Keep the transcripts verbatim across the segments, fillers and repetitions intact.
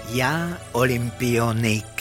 Já olympionik.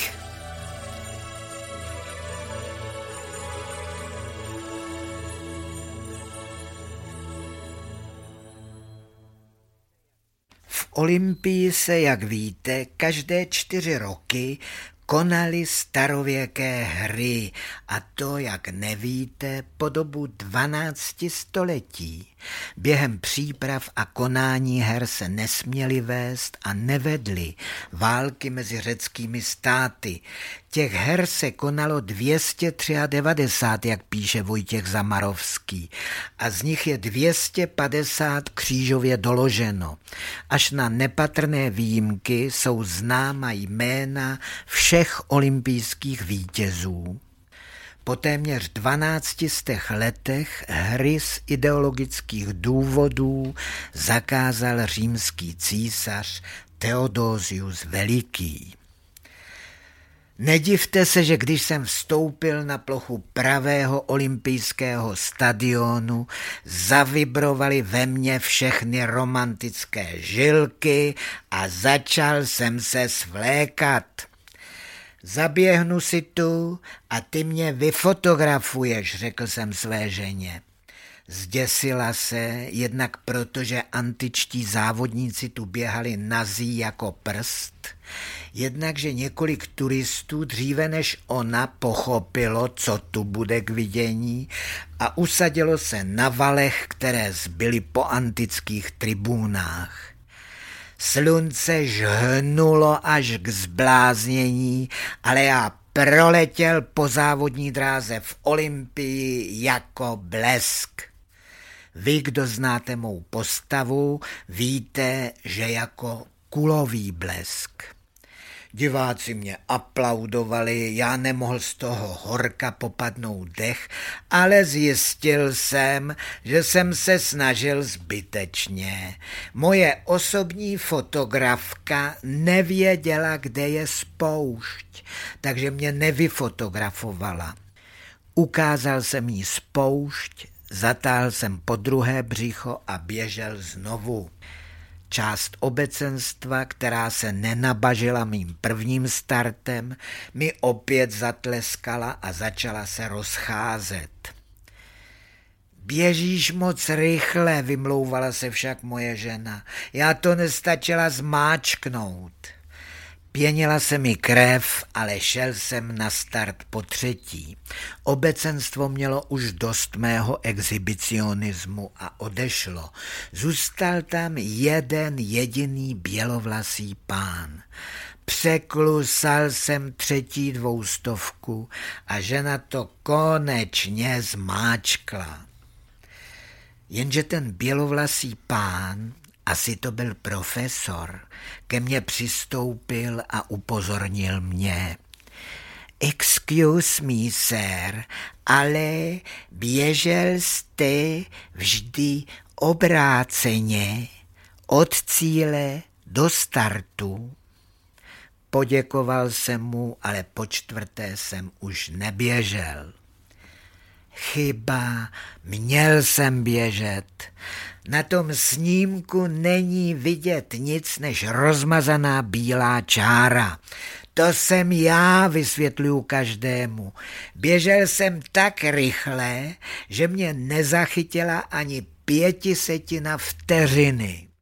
V Olympii se, jak víte, každé čtyři roky konaly starověké hry, a to, jak nevíte, po dobu dvanácti století. Během příprav a konání her se nesměly vést a nevedly války mezi řeckými státy. Těch her se konalo dvě stě devadesát tři, jak píše Vojtěch Zamarovský, a z nich je dvě stě padesát křížově doloženo. Až na nepatrné výjimky jsou známa jména všech olympijských vítězů. Po téměř dvanácti stech letech hry z ideologických důvodů zakázal římský císař Theodosius Veliký. Nedivte se, že když jsem vstoupil na plochu pravého olympijského stadionu, zavibrovaly ve mně všechny romantické žilky a začal jsem se svlékat. Zaběhnu si tu a ty mě vyfotografuješ, řekl jsem své ženě. Zděsila se, jednak protože antičtí závodníci tu běhali nazí jako prst, jednak, že několik turistů dříve než ona pochopilo, co tu bude k vidění, a usadilo se na valech, které zbyly po antických tribunách. Slunce žhnulo až k zbláznění, ale já proletěl po závodní dráze v Olympii jako blesk. Vy, kdo znáte mou postavu, víte, že jako kulový blesk. Diváci mě aplaudovali, já nemohl z toho horka popadnout dech, ale zjistil jsem, že jsem se snažil zbytečně. Moje osobní fotografka nevěděla, kde je spoušť, takže mě nevyfotografovala. Ukázal jsem jí spoušť, zatáhl jsem po druhé břicho a běžel znovu. Část obecenstva, která se nenabažila mým prvním startem, mi opět zatleskala a začala se rozcházet. Běžíš moc rychle, vymlouvala se však moje žena. Já to nestačila zmáčknout. Pěnila se mi krev, ale šel jsem na start po třetí. Obecenstvo mělo už dost mého exhibicionismu a odešlo. Zůstal tam jeden jediný bělovlasý pán. Překlusal jsem třetí dvoustovku a žena to konečně zmáčkla. Jenže ten bělovlasý pán, asi to byl profesor, ke mně přistoupil a upozornil mě. Excuse me, sir, ale běžel jste vždy obráceně od cíle do startu. Poděkoval jsem mu, ale po čtvrté jsem už neběžel. Chyba, měl jsem běžet. Na tom snímku není vidět nic než rozmazaná bílá čára. To jsem já, vysvětluju každému. Běžel jsem tak rychle, že mě nezachytila ani pětisetina vteřiny.